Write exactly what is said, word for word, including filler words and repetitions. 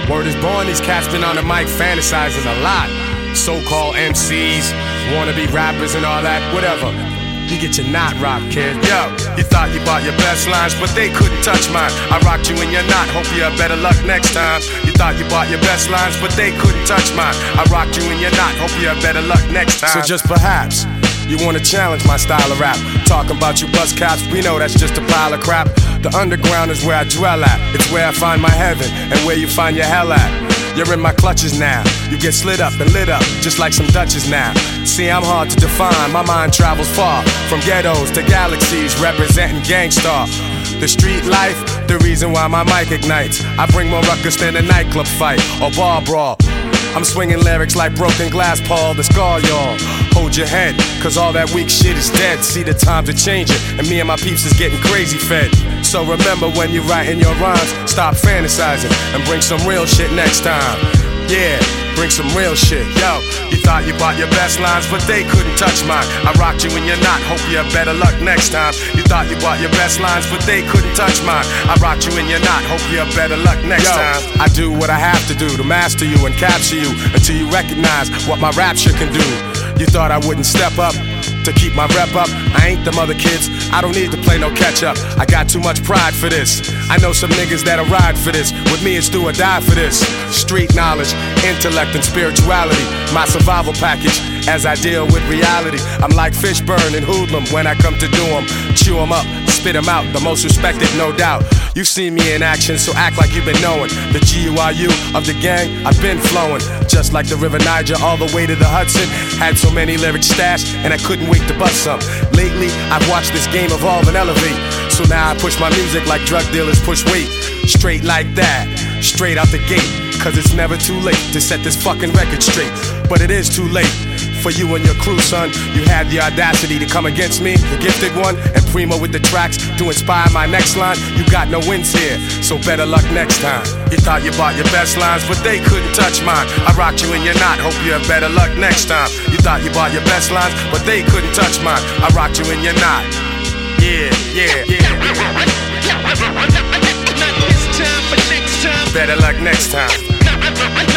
Word is born, these cats been on the mic fantasizing a lot. So-called M Cs, wannabe rappers and all that, whatever. You get your knot rocked, kid. Yo, you thought you bought your best lines, but they couldn't touch mine. I rocked you in your knot, hope you have better luck next time. You thought you bought your best lines, but they couldn't touch mine. I rocked you in your knot, hope you have better luck next time. So just perhaps you wanna challenge my style of rap. Talking about you buzz cops, we know that's just a pile of crap. The underground is where I dwell at. It's where I find my heaven and where you find your hell at. You're in my clutches now. You get slid up and lit up, just like some Dutches now. See, I'm hard to define. My mind travels far, from ghettos to galaxies, representing Gangstar. The street life, the reason why my mic ignites. I bring more ruckus than a nightclub fight or bar brawl. I'm swinging lyrics like broken glass, Paul, the scar, y'all. Hold your head, cause all that weak shit is dead. See, the times are changing, and me and my peeps is getting crazy fed. So remember when you writing your rhymes, stop fantasizing and bring some real shit next time. Yeah, bring some real shit. Yo, you thought you bought your best lines, but they couldn't touch mine. I rocked you in your knot, hope you have better luck next time. You thought you bought your best lines, but they couldn't touch mine. I rocked you in your knot, hope you have better luck next Yo, time. I do what I have to do to master you and capture you until you recognize what my rapture can do. You thought I wouldn't step up to keep my rep up. I ain't them other kids, I don't need to play no catch up. I got too much pride for this. I know some niggas that'll ride for this. With me it's do or die for this. Street knowledge, intellect and spirituality, my survival package as I deal with reality. I'm like Fishburne and Hoodlum when I come to do them. Chew them up, spit them out, the most respected no doubt. You've seen me in action, so act like you've been knowing. The G U I U of the gang, I've been flowing. Just like the River Niger all the way to the Hudson. Had so many lyrics stashed and I couldn't wait to bust some. Lately, I've watched this game evolve and elevate. So now I push my music like drug dealers push weight. Straight like that, straight out the gate. Cause it's never too late to set this fucking record straight. But it is too late for you and your crew, son. You had the audacity to come against me, the gifted one, and Primo with the tracks to inspire my next line. You got no wins here, so better luck next time. You thought you bought your best lines, but they couldn't touch mine. I rocked you in your knot, hope you have better luck next time. You thought you bought your best lines, but they couldn't touch mine. I rocked you in your knot. Yeah, yeah, yeah. Not this time, but next time. Better luck next time.